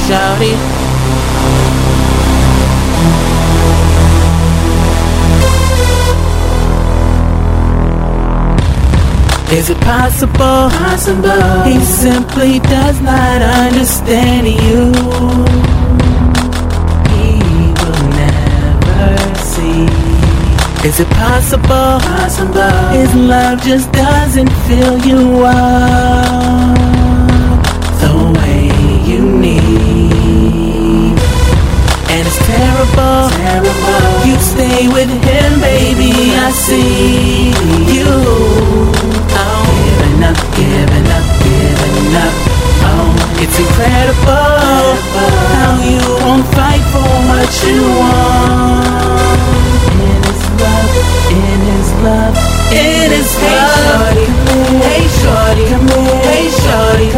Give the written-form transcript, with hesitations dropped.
shawty. Is it possible? He simply does not understand you. He will never see. Is it possible? His love just doesn't fill you up the way you need. And it's terrible. You stay with him, baby, I see you. Giving up. Oh, it's incredible how you won't fight for what you want. In his love, in his love. Hey shorty, come here. Hey shorty,